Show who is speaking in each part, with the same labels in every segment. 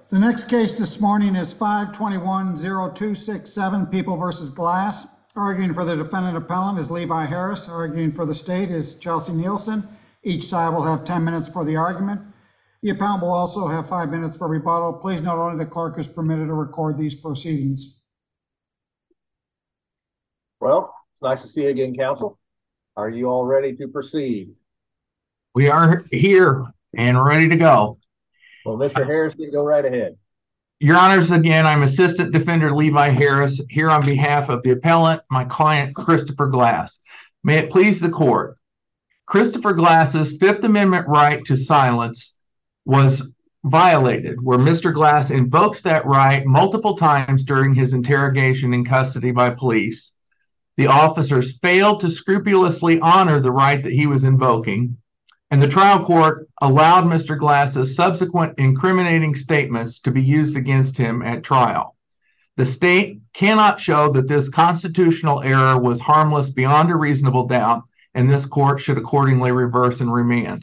Speaker 1: The next case this morning is 521-0267, People versus Glass. Arguing for the defendant appellant is Levi Harris. Arguing for the state is Chelsea Nielsen. Each side will have 10 minutes for the argument. The appellant will also have 5 minutes for rebuttal. Please note only the clerk is permitted to record these proceedings.
Speaker 2: Well, it's nice to see you again, counsel. Are you all ready to proceed?
Speaker 3: We are here and ready to go.
Speaker 2: Well, Mr. Harris, you can go right ahead.
Speaker 3: Your Honors, again, I'm Assistant Defender Levi Harris, here on behalf of the appellant, my client, Christopher Glass. May it please the court. Christopher Glass's Fifth Amendment right to silence was violated, where Mr. Glass invoked that right multiple times during his interrogation in custody by police. The officers failed to scrupulously honor the right that he was invoking, and the trial court allowed Mr. Glass's subsequent incriminating statements to be used against him at trial. The state cannot show that this constitutional error was harmless beyond a reasonable doubt, and this court should accordingly reverse and remand.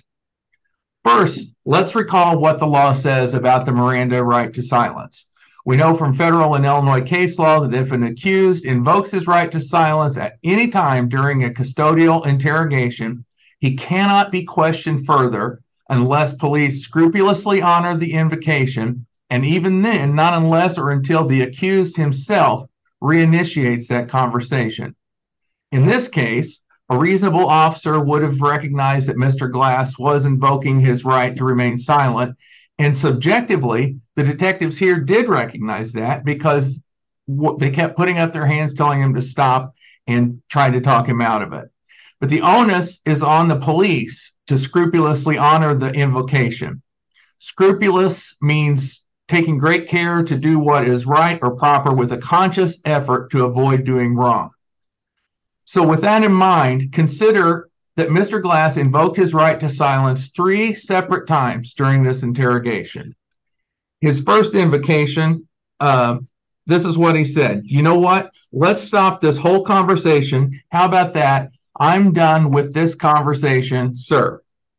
Speaker 3: First, let's recall what the law says about the Miranda right to silence. We know from federal and Illinois case law that if an accused invokes his right to silence at any time during a custodial interrogation, he cannot be questioned further unless police scrupulously honor the invocation, and even then, not unless or until the accused himself reinitiates that conversation. In this case, a reasonable officer would have recognized that Mr. Glass was invoking his right to remain silent, and subjectively, the detectives here did recognize that because they kept putting up their hands telling him to stop and trying to talk him out of it. But the onus is on the police to scrupulously honor the invocation. Scrupulous means taking great care to do what is right or proper with a conscious effort to avoid doing wrong. So with that in mind, consider that Mr. Glass invoked his right to silence 3 separate times during this interrogation. His first invocation, this is what he said. You know what? Let's stop this whole conversation. How about that? I'm done with this conversation, sir.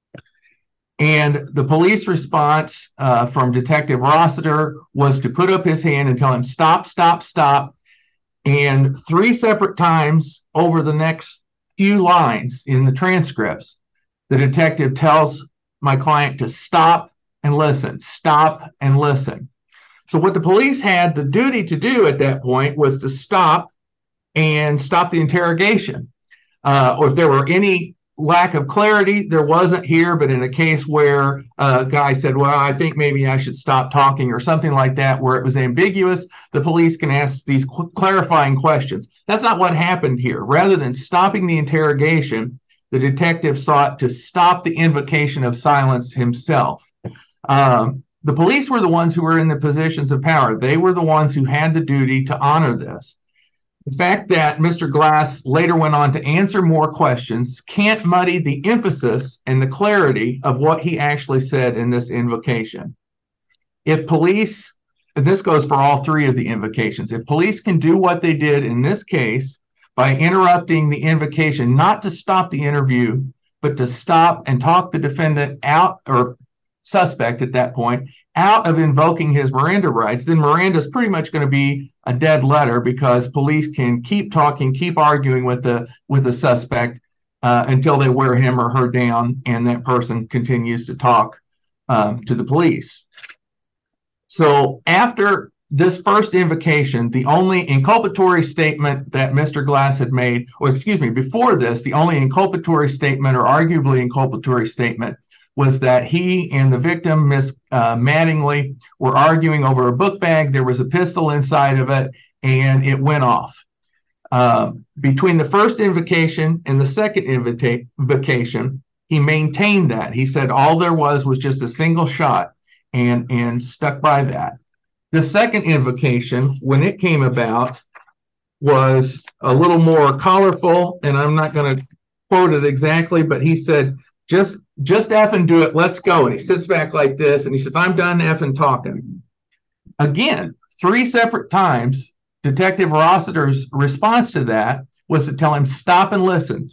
Speaker 3: And the police response from Detective Rossiter was to put up his hand and tell him, stop, stop, stop. And 3 separate times over the next few lines in the transcripts, the detective tells my client to stop and listen, stop and listen. So what the police had the duty to do at that point was to stop and stop the interrogation. Or if there were any lack of clarity, there wasn't here, but in a case where a guy said, well, I think maybe I should stop talking or something like that, where it was ambiguous, the police can ask these clarifying questions. That's not what happened here. Rather than stopping the interrogation, the detective sought to stop the invocation of silence himself. The police were the ones who were in the positions of power. They were the ones who had the duty to honor this. The fact that Mr. Glass later went on to answer more questions can't muddy the emphasis and the clarity of what he actually said in this invocation. If police, and this goes for all 3 of the invocations, if police can do what they did in this case by interrupting the invocation, not to stop the interview, but to stop and talk the defendant out, or suspect at that point, out of invoking his Miranda rights, then Miranda's pretty much going to be a dead letter, because police can keep talking, keep arguing with the suspect until they wear him or her down, and that person continues to talk to the police. So after this first invocation, the only inculpatory statement that Mr. Glass had made, or excuse me, before this, the only inculpatory statement, or arguably inculpatory statement, was that he and the victim, Miss Mattingly, were arguing over a book bag. There was a pistol inside of it, and it went off. Between the first invocation and the second invocation, he maintained that. He said all there was just a single shot, and stuck by that. The second invocation, when it came about, was a little more colorful, and I'm not going to quote it exactly, but he said, just effing do it, let's go. And he sits back like this, and he says, I'm done effing talking. Again, 3 separate times, Detective Rossiter's response to that was to tell him, stop and listen,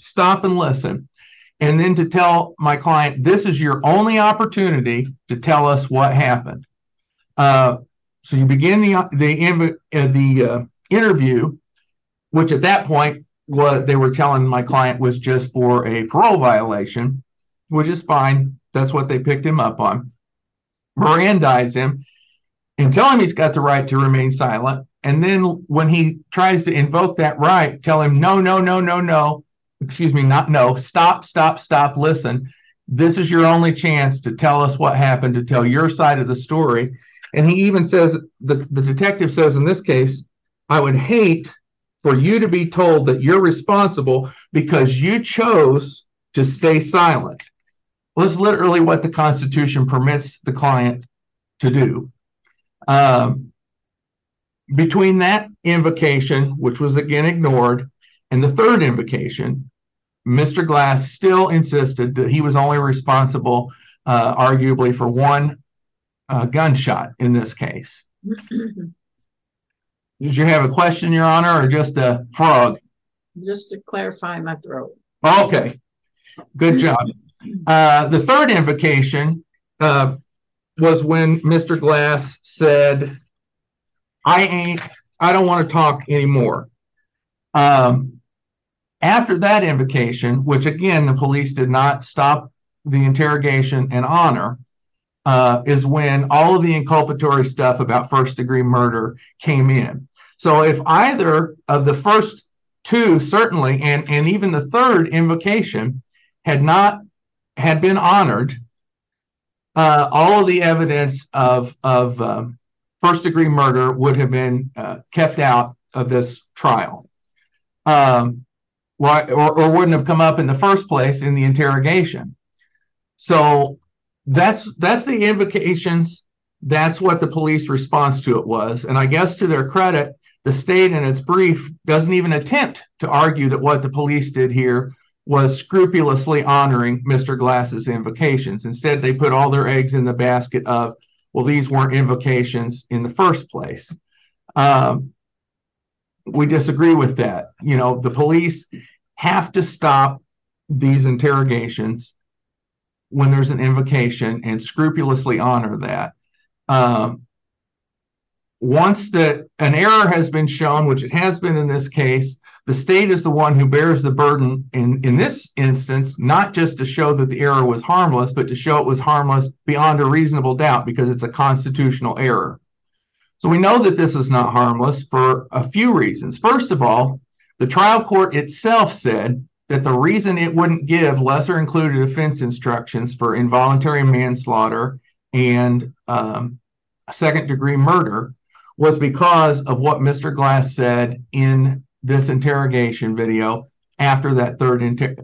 Speaker 3: and then to tell my client, this is your only opportunity to tell us what happened. So you begin the interview, which at that point, what they were telling my client was just for a parole violation, which is fine. That's what they picked him up on. Mirandize him and tell him he's got the right to remain silent. And then when he tries to invoke that right, tell him, no, no, no, no, no. Excuse me, not no. Stop, stop, stop. Listen, this is your only chance to tell us what happened, to tell your side of the story. And he even says, the detective says in this case, I would hate for you to be told that you're responsible because you chose to stay silent. Well, that's literally what the Constitution permits the client to do. Between that invocation, which was again ignored, and the third invocation, Mr. Glass still insisted that he was only responsible, arguably, for one gunshot in this case. Did you have a question, Your Honor, or just a frog?
Speaker 4: Just to clarify my throat.
Speaker 3: Okay, good job. The third invocation was when Mr. Glass said, I don't want to talk anymore. After that invocation, which again, the police did not stop the interrogation and honor, is when all of the inculpatory stuff about first-degree murder came in. So if either of the first two, certainly, and even the third invocation had been honored, all of the evidence of first-degree murder would have been kept out of this trial, or wouldn't have come up in the first place in the interrogation. So that's the invocations. That's what the police response to it was. And I guess to their credit, the state in its brief doesn't even attempt to argue that what the police did here was scrupulously honoring Mr. Glass's invocations. Instead, they put all their eggs in the basket of, well, these weren't invocations in the first place. We disagree with that. You know, the police have to stop these interrogations when there's an invocation and scrupulously honor that. Once an error has been shown, which it has been in this case, the state is the one who bears the burden in this instance, not just to show that the error was harmless, but to show it was harmless beyond a reasonable doubt because it's a constitutional error. So we know that this is not harmless for a few reasons. First of all, the trial court itself said that the reason it wouldn't give lesser included offense instructions for involuntary manslaughter and second-degree murder was because of what Mr. Glass said in this interrogation video after that third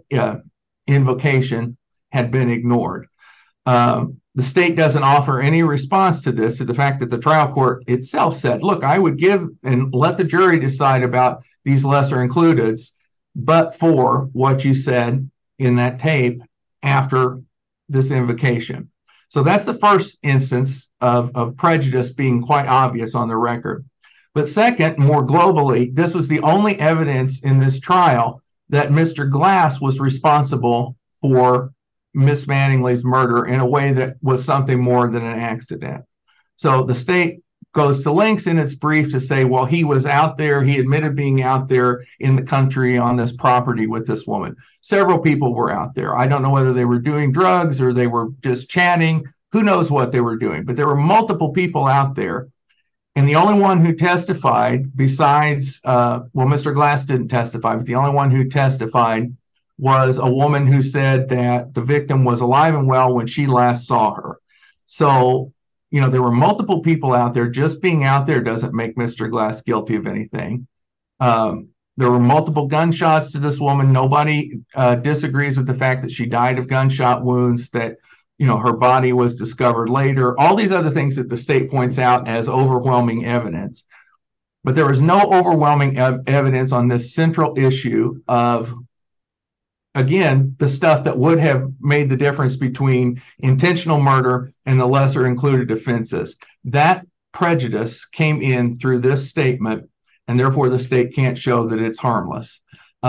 Speaker 3: invocation had been ignored. The state doesn't offer any response to this, to the fact that the trial court itself said, look, I would give and let the jury decide about these lesser includeds, but for what you said in that tape after this invocation. So that's the first instance of prejudice being quite obvious on the record. But second, more globally, this was the only evidence in this trial that Mr. Glass was responsible for Miss Mattingly's murder in a way that was something more than an accident. So the state goes to lengths in its brief to say, well, he was out there, he admitted being out there in the country on this property with this woman. Several people were out there. I don't know whether they were doing drugs or they were just chatting. Who knows what they were doing? But there were multiple people out there. And the only one who testified besides, well, Mr. Glass didn't testify, but the only one who testified was a woman who said that the victim was alive and well when she last saw her. So, you know, there were multiple people out there. Just being out there doesn't make Mr. Glass guilty of anything. There were multiple gunshots to this woman. Nobody disagrees with the fact that she died of gunshot wounds, that, you know, her body was discovered later. All these other things that the state points out as overwhelming evidence. But there was no overwhelming evidence on this central issue of, again, the stuff that would have made the difference between intentional murder and the lesser included offenses. That prejudice came in through this statement, and therefore the state can't show that it's harmless.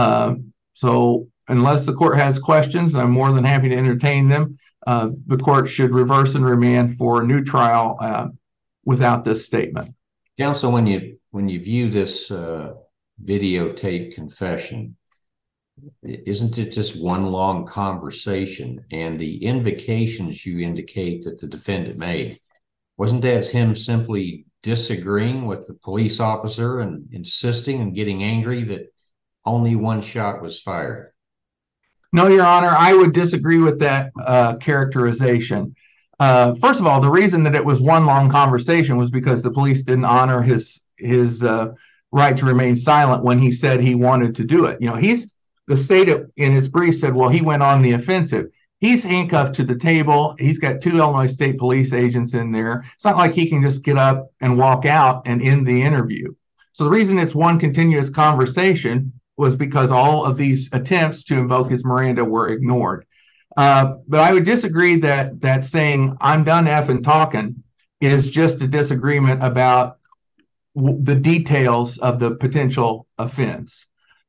Speaker 3: So unless the court has questions, I'm more than happy to entertain them. The court should reverse and remand for a new trial without this statement.
Speaker 5: Counsel, when you view this videotape confession, isn't it just one long conversation? And the invocations you indicate that the defendant made, wasn't that him simply disagreeing with the police officer and insisting and getting angry that only one shot was fired?
Speaker 3: No, Your Honor, I would disagree with that characterization. First of all, the reason that it was one long conversation was because the police didn't honor his right to remain silent when he said he wanted to do it. You know, the state in its brief said, well, he went on the offensive. He's handcuffed to the table. He's got 2 Illinois State Police agents in there. It's not like he can just get up and walk out and end the interview. So the reason it's one continuous conversation was because all of these attempts to invoke his Miranda were ignored. But I would disagree that saying I'm done effing talking is just a disagreement about the details of the potential offense.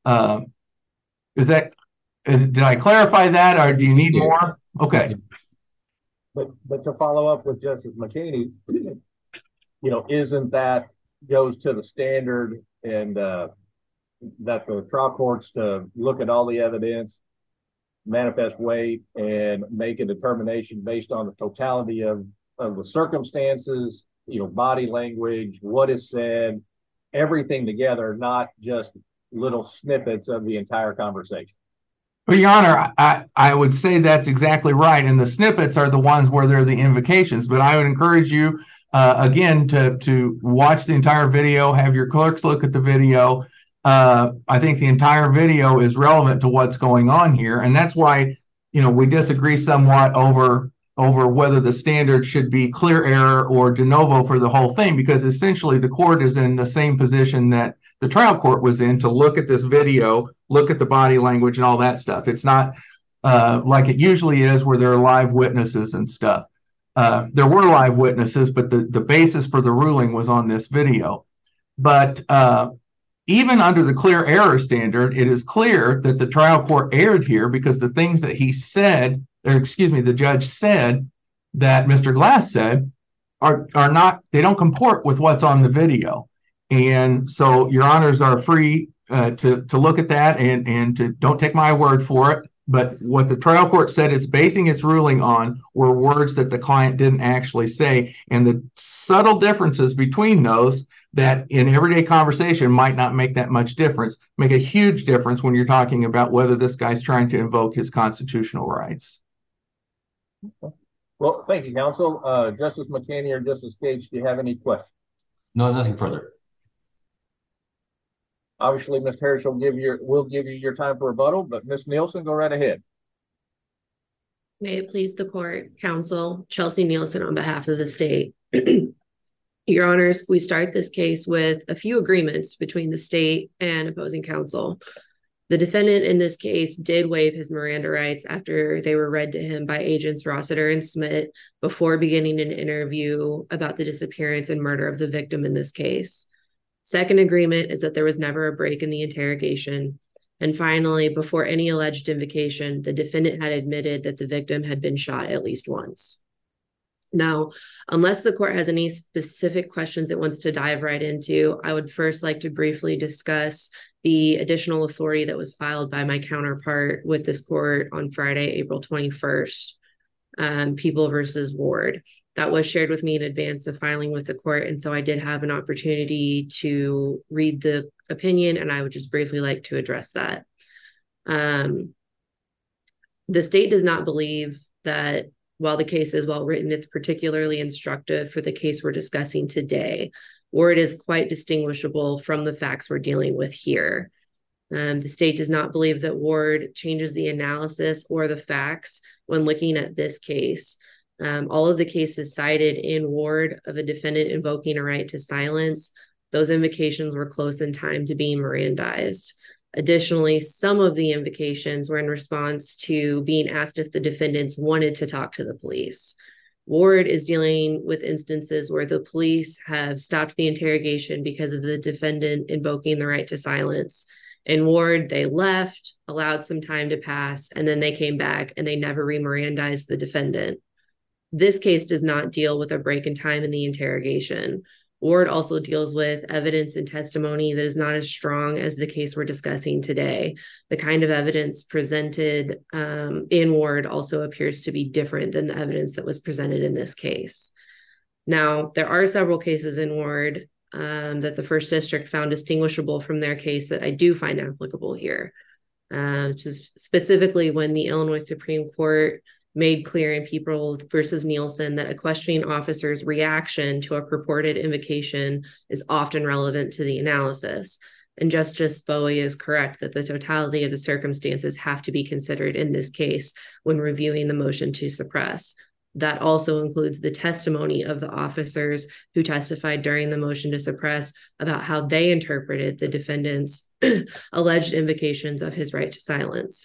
Speaker 3: Did I clarify that, or do you need more? Okay.
Speaker 2: But to follow up with Justice McKinney, isn't that goes to the standard and that the trial courts to look at all the evidence, manifest weight, and make a determination based on the totality of the circumstances, body language, what is said, everything together, not just little snippets of the entire conversation.
Speaker 3: Well, Your Honor, I would say that's exactly right. And the snippets are the ones where they're the invocations. But I would encourage you, again, to watch the entire video, have your clerks look at the video. I think the entire video is relevant to what's going on here. And that's why, we disagree somewhat over whether the standard should be clear error or de novo for the whole thing, because essentially the court is in the same position that the trial court was in to look at this video, look at the body language and all that stuff. It's not like it usually is where there are live witnesses and stuff. There were live witnesses, but the basis for the ruling was on this video. But even under the clear error standard, it is clear that the trial court erred here because the things that he said, the judge said that Mr. Glass said are not, they don't comport with what's on the video. And so Your Honors are free to look at that and to don't take my word for it. But what the trial court said it's basing its ruling on were words that the client didn't actually say. And the subtle differences between those that in everyday conversation might not make that much difference, make a huge difference when you're talking about whether this guy's trying to invoke his constitutional rights.
Speaker 2: Well, thank you, counsel. Justice McKinney or Justice Gage, do you have any questions?
Speaker 5: No, nothing further.
Speaker 2: Obviously, Ms. Harris will give you your time for rebuttal, but Ms. Nielsen, go right ahead.
Speaker 6: May it please the court, counsel, Chelsea Nielsen on behalf of the state. Your Honors, we start this case with a few agreements between the state and opposing counsel. The defendant in this case did waive his Miranda rights after they were read to him by agents Rossiter and Smith before beginning an interview about the disappearance and murder of the victim in this case. Second agreement is that there was never a break in the interrogation. And finally, before any alleged invocation, the defendant had admitted that the victim had been shot at least once. Now, unless the court has any specific questions it wants to dive right into, I would first like to briefly discuss the additional authority that was filed by my counterpart with this court on Friday, April 21st, People versus Ward. That was shared with me in advance of filing with the court, and so I did have an opportunity to read the opinion, and I would just briefly like to address that. The state does not believe that while the case is well written, it's particularly instructive for the case we're discussing today, or it is quite distinguishable from the facts we're dealing with here. The state does not believe that Ward changes the analysis or the facts when looking at this case. All of the cases cited in Ward of a defendant invoking a right to silence, those invocations were close in time to being Mirandized. Additionally, some of the invocations were in response to being asked if the defendants wanted to talk to the police. Ward is dealing with instances where the police have stopped the interrogation because of the defendant invoking the right to silence. In Ward, they left, allowed some time to pass, and then they came back and they never re-Mirandized the defendant. This case does not deal with a break in time in the interrogation. Ward also deals with evidence and testimony that is not as strong as the case we're discussing today. The kind of evidence presented in Ward also appears to be different than the evidence that was presented in this case. Now, there are several cases in Ward that the First District found distinguishable from their case that I do find applicable here. Specifically when the Illinois Supreme Court made clear in People versus Nielsen that a questioning officer's reaction to a purported invocation is often relevant to the analysis. And Justice Bowie is correct that the totality of the circumstances have to be considered in this case when reviewing the motion to suppress. That also includes the testimony of the officers who testified during the motion to suppress about how they interpreted the defendant's alleged invocations of his right to silence.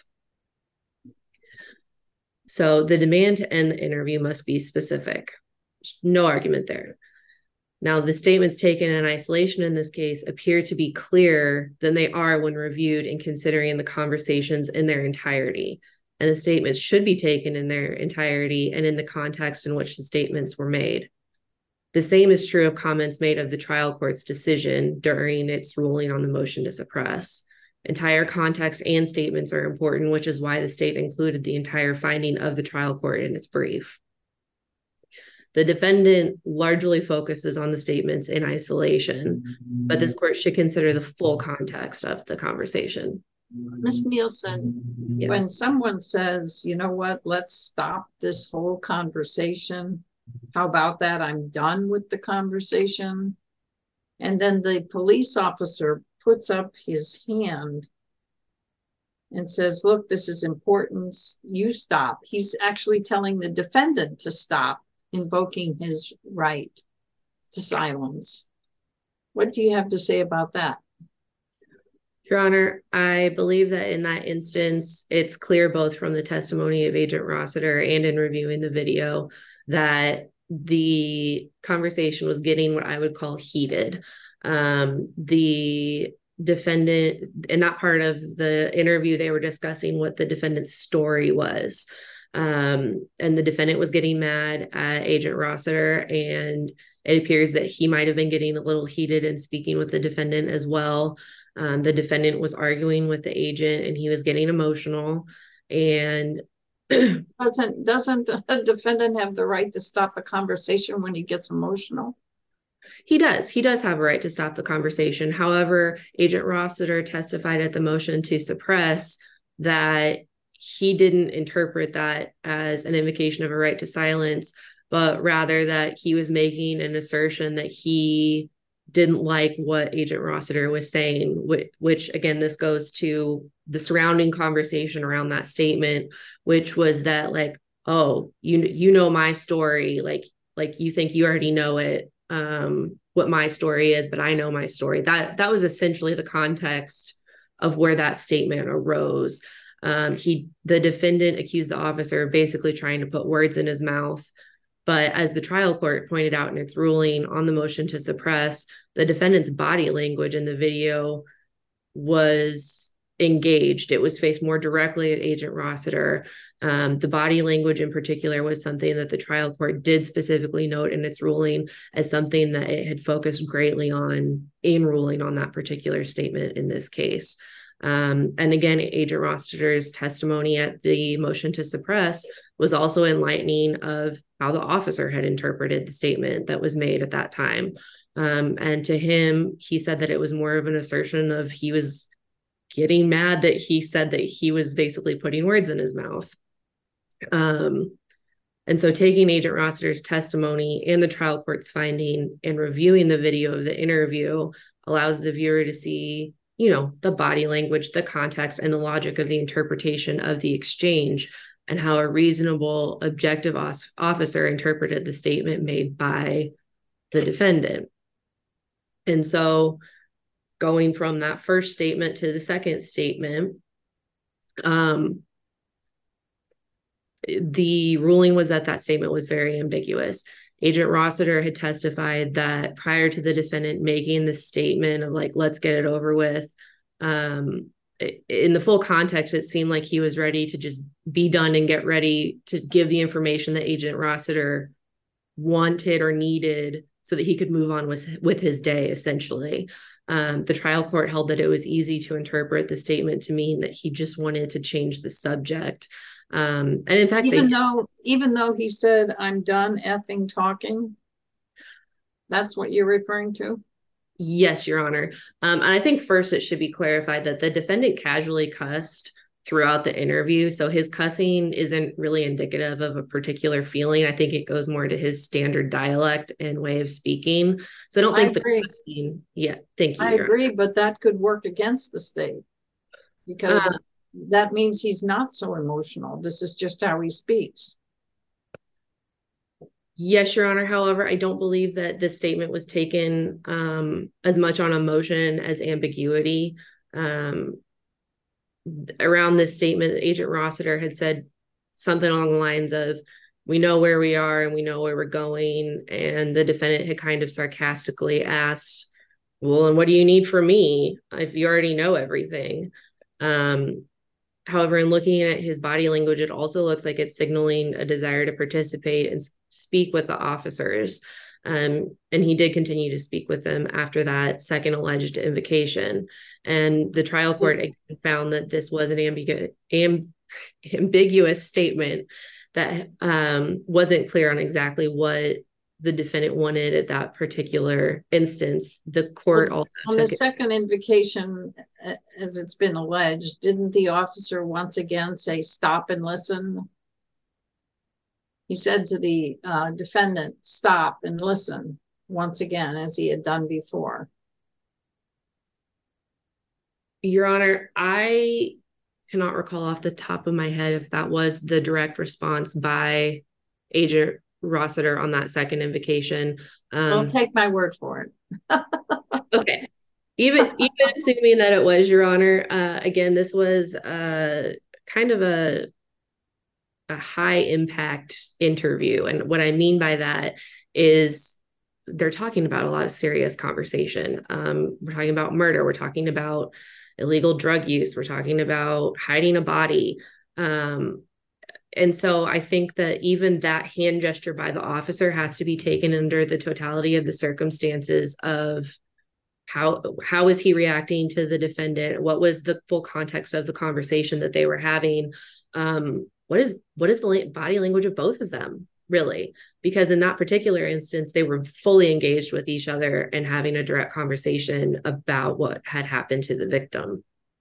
Speaker 6: So the demand to end the interview must be specific. No argument there. Now, the statements taken in isolation in this case appear to be clearer than they are when reviewed and considering the conversations in their entirety. And the statements should be taken in their entirety and in the context in which the statements were made. The same is true of comments made of the trial court's decision during its ruling on the motion to suppress. Entire context and statements are important, which is why the state included the entire finding of the trial court in its brief. The defendant largely focuses on the statements in isolation, but this court should consider the full context of the conversation.
Speaker 4: Ms. Nielsen,
Speaker 6: Yes.
Speaker 4: when someone says, you know what, let's stop this whole conversation. How about that? I'm done with the conversation. And then the police officer puts up his hand and says, look, this is important. You stop. He's actually telling the defendant to stop invoking his right to silence. What do you have to say about that?
Speaker 6: Your Honor, I believe that in that instance, it's clear both from the testimony of Agent Rossiter and in reviewing the video that the conversation was getting what I would call heated. The defendant, in that part of the interview, they were discussing what the defendant's story was. And the defendant was getting mad at Agent Rossiter, and it appears that he might have been getting a little heated and speaking with the defendant as well. The defendant was arguing with the agent and he was getting emotional. And
Speaker 4: doesn't a defendant have the right to stop a conversation when he gets emotional?
Speaker 6: He does have a right to stop the conversation. However, Agent Rossiter testified at the motion to suppress that he didn't interpret that as an invocation of a right to silence, but rather that he was making an assertion that he didn't like what Agent Rossiter was saying, which again, this goes to the surrounding conversation around that statement, which was that like, oh, you know my story, like you think you already know it, what my story is, but I know my story. That was essentially the context of where that statement arose. The defendant accused the officer of basically trying to put words in his mouth. But as the trial court pointed out in its ruling on the motion to suppress, the defendant's body language in the video was engaged. It was faced more directly at Agent Rossiter. The body language in particular was something that the trial court did specifically note in its ruling as something that it had focused greatly on in ruling on that particular statement in this case. And again, Agent Rossiter's testimony at the motion to suppress was also enlightening of how the officer had interpreted the statement that was made at that time. And to him, he said that it was more of an assertion of he was getting mad that he said that he was basically putting words in his mouth. And so taking Agent Rossiter's testimony and the trial court's finding and reviewing the video of the interview allows the viewer to see, the body language, the context, and the logic of the interpretation of the exchange and how a reasonable, objective officer interpreted the statement made by the defendant. And so going from that first statement to the second statement, the ruling was that statement was very ambiguous. Agent Rossiter had testified that prior to the defendant making the statement of like, let's get it over with, in the full context, it seemed like he was ready to just be done and get ready to give the information that Agent Rossiter wanted or needed so that he could move on with his day, essentially. The trial court held that it was easy to interpret the statement to mean that he just wanted to change the subject. And in fact,
Speaker 4: even though he said, "I'm done effing talking," that's what you're referring to?
Speaker 6: Yes, Your Honor. And I think first it should be clarified that the defendant casually cussed throughout the interview. So his cussing isn't really indicative of a particular feeling. I think it goes more to his standard dialect and way of speaking. So I don't think the cussing, yeah, thank you.
Speaker 4: I agree, but that could work against the state because that means he's not so emotional. This is just how he speaks.
Speaker 6: Yes, Your Honor. However, I don't believe that this statement was taken as much on emotion as ambiguity. Around this statement, Agent Rossiter had said something along the lines of, "We know where we are and we know where we're going." And the defendant had kind of sarcastically asked, "Well, and what do you need from me if you already know everything?" However, in looking at his body language, it also looks like it's signaling a desire to participate and speak with the officers. And he did continue to speak with them after that second alleged invocation. And the trial court found that this was an ambiguous statement that wasn't clear on exactly what the defendant wanted at that particular instance. The court also
Speaker 4: on the second invocation, as it's been alleged, didn't the officer once again say, "Stop and listen"? He said to the defendant, "Stop and listen," once again, as he had done before.
Speaker 6: Your Honor, I cannot recall off the top of my head if that was the direct response by Agent Rossiter on that second invocation.
Speaker 4: Don't take my word for it.
Speaker 6: Okay. Even assuming that it was, Your Honor, again, this was kind of a high impact interview. And what I mean by that is they're talking about a lot of serious conversation. We're talking about murder. We're talking about illegal drug use. We're talking about hiding a body. And so I think that even that hand gesture by the officer has to be taken under the totality of the circumstances of how is he reacting to the defendant? What was the full context of the conversation that they were having? What is the body language of both of them, really? Because in that particular instance, they were fully engaged with each other and having a direct conversation about what had happened to the victim.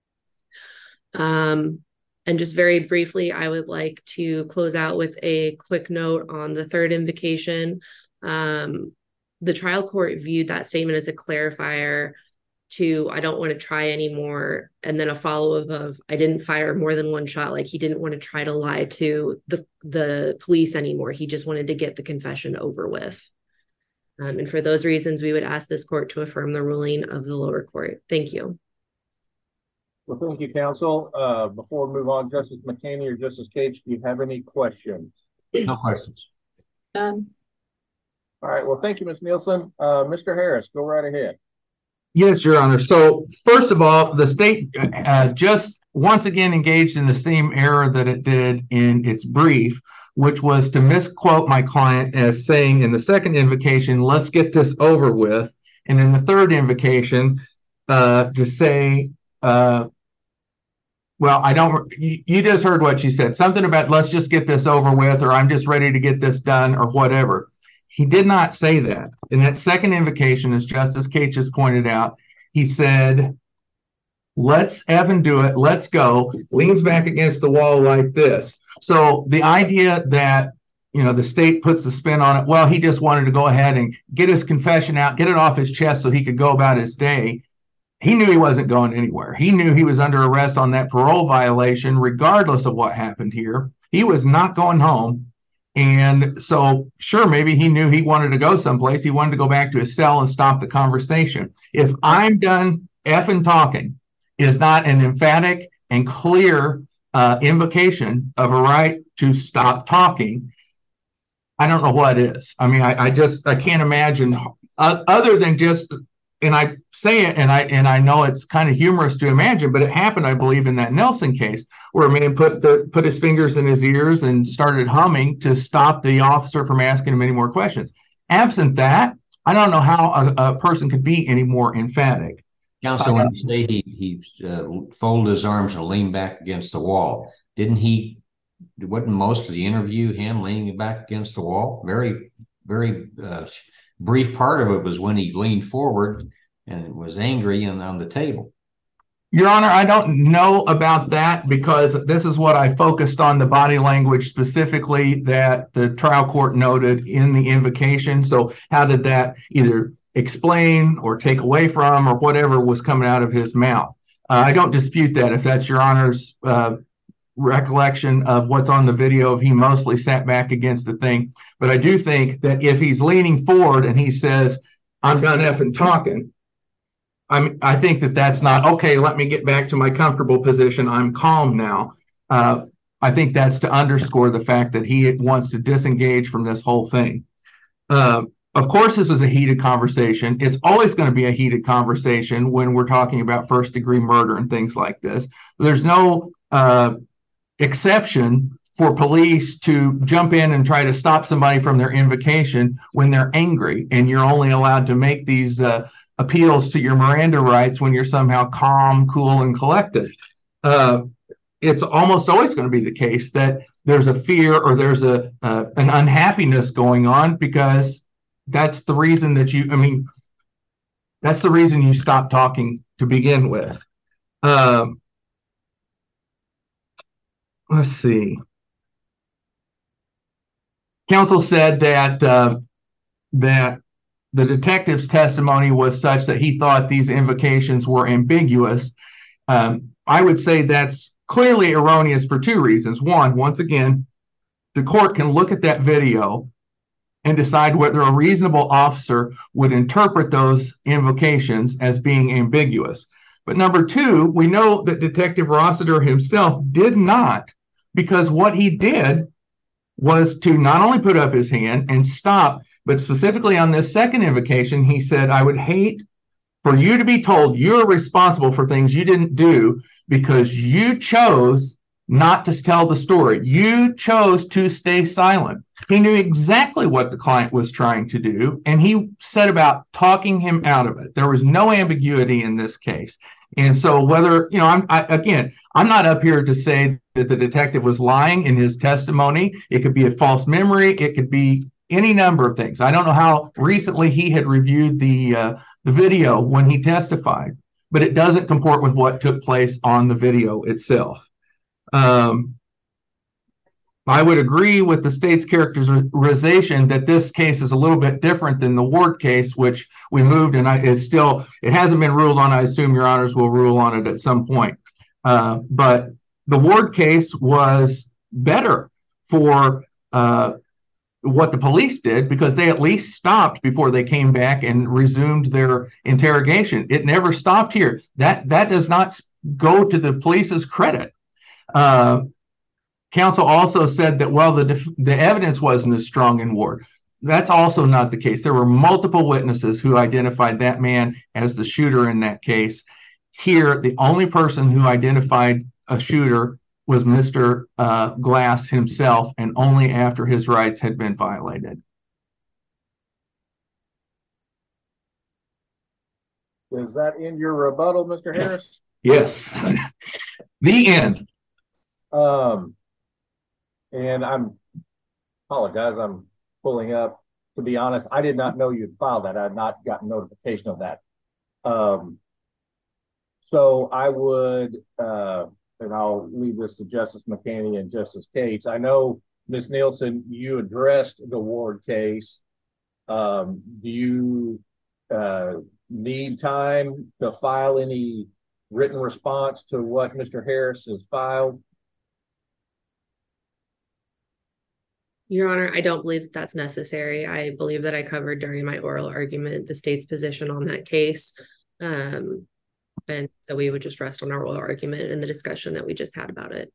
Speaker 6: And just very briefly, I would like to close out with a quick note on the third invocation. The trial court viewed that statement as a clarifier to, "I don't want to try anymore," and then a follow-up of, "I didn't fire more than one shot." Like he didn't want to try to lie to the police anymore. He just wanted to get the confession over with. And for those reasons, we would ask this court to affirm the ruling of the lower court. Thank you.
Speaker 2: Well, thank you, counsel. Before we move on, Justice McKinney or Justice Cage, do you have any questions?
Speaker 5: No questions.
Speaker 4: Done.
Speaker 2: All right. Well, thank you, Ms. Nielsen. Mr. Harris, go right ahead.
Speaker 3: Yes, Your Honor. So first of all, the state just once again engaged in the same error that it did in its brief, which was to misquote my client as saying in the second invocation, "Let's get this over with." And in the third invocation, to say, well, you just heard what she said, something about "let's just get this over with," or "I'm just ready to get this done," or whatever. He did not say that. In that second invocation, as Justice Cage has pointed out, he said, "Let's effing do it. Let's go." Leans back against the wall like this. So the idea that, the state puts the spin on it, well, he just wanted to go ahead and get his confession out, get it off his chest so he could go about his day. He knew he wasn't going anywhere. He knew he was under arrest on that parole violation, regardless of what happened here. He was not going home. And so, sure, maybe he knew he wanted to go someplace. He wanted to go back to his cell and stop the conversation. If "I'm done effing talking" is not an emphatic and clear invocation of a right to stop talking, I don't know what is. I mean, I can't imagine, other than just I say it, and I know it's kind of humorous to imagine, but it happened, I believe, in that Nelson case, where a man put his fingers in his ears and started humming to stop the officer from asking him any more questions. Absent that, I don't know how a person could be any more emphatic.
Speaker 5: Counsel, when you say he folded his arms and leaned back against the wall, wasn't most of the interview him leaning back against the wall? Very, very brief part of it was when he leaned forward and was angry and on the table.
Speaker 3: Your Honor, I don't know about that, because this is what I focused on, the body language specifically that the trial court noted in the invocation. So how did that either explain or take away from, or whatever was coming out of his mouth? I don't dispute that, if that's Your Honor's recollection of what's on the video, of he mostly sat back against the thing. But I do think that if he's leaning forward and he says, "I'm done effing talking," I think that that's not, okay, let me get back to my comfortable position, I'm calm now. I think that's to underscore the fact that he wants to disengage from this whole thing. Of course, this was a heated conversation. It's always going to be a heated conversation when we're talking about first-degree murder and things like this. There's no exception for police to jump in and try to stop somebody from their invocation when they're angry, and you're only allowed to make these appeals to your Miranda rights when you're somehow calm, cool, and collected. It's almost always going to be the case that there's a fear or there's an unhappiness going on, because that's the reason that that's the reason you stop talking to begin with. Let's see. Counsel said that that the detective's testimony was such that he thought these invocations were ambiguous. I would say that's clearly erroneous for two reasons. One, once again, the court can look at that video and decide whether a reasonable officer would interpret those invocations as being ambiguous. But number two, we know that Detective Rossiter himself did not, because what he did was to not only put up his hand and stop, but specifically on this second invocation, he said, "I would hate for you to be told you're responsible for things you didn't do because you chose not to tell the story. You chose to stay silent." He knew exactly what the client was trying to do, and he set about talking him out of it. There was no ambiguity in this case. And so whether, I'm not up here to say that the detective was lying in his testimony. It could be a false memory. It could be any number of things. I don't know how recently he had reviewed the video when he testified, but it doesn't comport with what took place on the video itself. I would agree with the state's characterization that this case is a little bit different than the Ward case, which we moved, and it hasn't been ruled on. I assume Your Honors will rule on it at some point. But the Ward case was better for what the police did, because they at least stopped before they came back and resumed their interrogation. It never stopped here. That does not go to the police's credit. Counsel also said that, well, the evidence wasn't as strong in Ward. That's also not the case. There were multiple witnesses who identified that man as the shooter in that case. Here, the only person who identified a shooter was Mr. Glass himself, and only after his rights had been violated.
Speaker 2: Is that in your rebuttal, Mr. Harris?
Speaker 3: Yes. The end.
Speaker 2: And apologize, I'm pulling up. To be honest, I did not know you'd filed that. I had not gotten notification of that. So I would, and I'll leave this to Justice McKinney and Justice Cates. I know, Ms. Nielsen, you addressed the Ward case. Do you need time to file any written response to what Mr. Harris has filed?
Speaker 6: Your Honor, I don't believe that's necessary. I believe that I covered during my oral argument the state's position on that case. And so we would just rest on our oral argument and the discussion that we just had about it.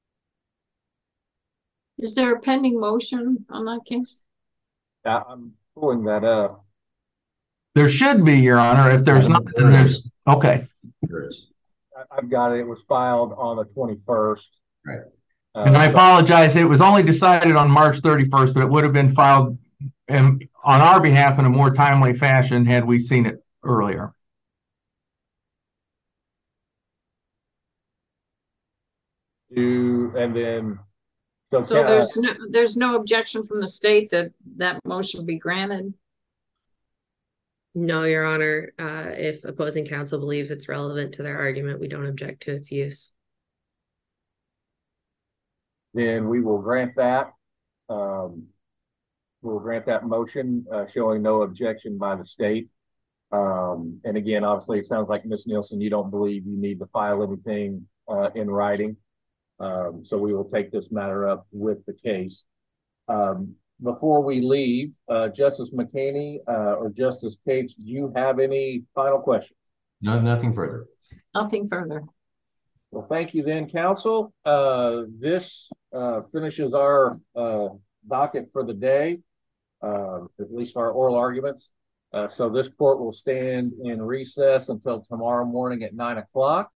Speaker 4: Is there a pending motion on that case?
Speaker 2: I'm pulling that up.
Speaker 3: There should be, Your Honor. If there's not, then there's, okay.
Speaker 5: There is.
Speaker 2: I've got it. It was filed on the 21st.
Speaker 5: Right.
Speaker 3: And I apologize. It was only decided on March 31st, but it would have been filed on our behalf in a more timely fashion had we seen it earlier.
Speaker 2: And then.
Speaker 4: So there's no objection from the state that motion be granted?
Speaker 6: No, Your Honor. If opposing counsel believes it's relevant to their argument, we don't object to its use.
Speaker 2: Then we will grant that. We'll grant that motion, showing no objection by the state. And again, obviously, it sounds like Ms. Nielsen, you don't believe you need to file anything in writing. So we will take this matter up with the case. Before we leave, Justice McKinney or Justice Cates, do you have any final questions?
Speaker 5: No, nothing further.
Speaker 4: Nothing further.
Speaker 2: Well, thank you then, counsel. This finishes our docket for the day, at least for our oral arguments. So this court will stand in recess until tomorrow morning at 9 o'clock.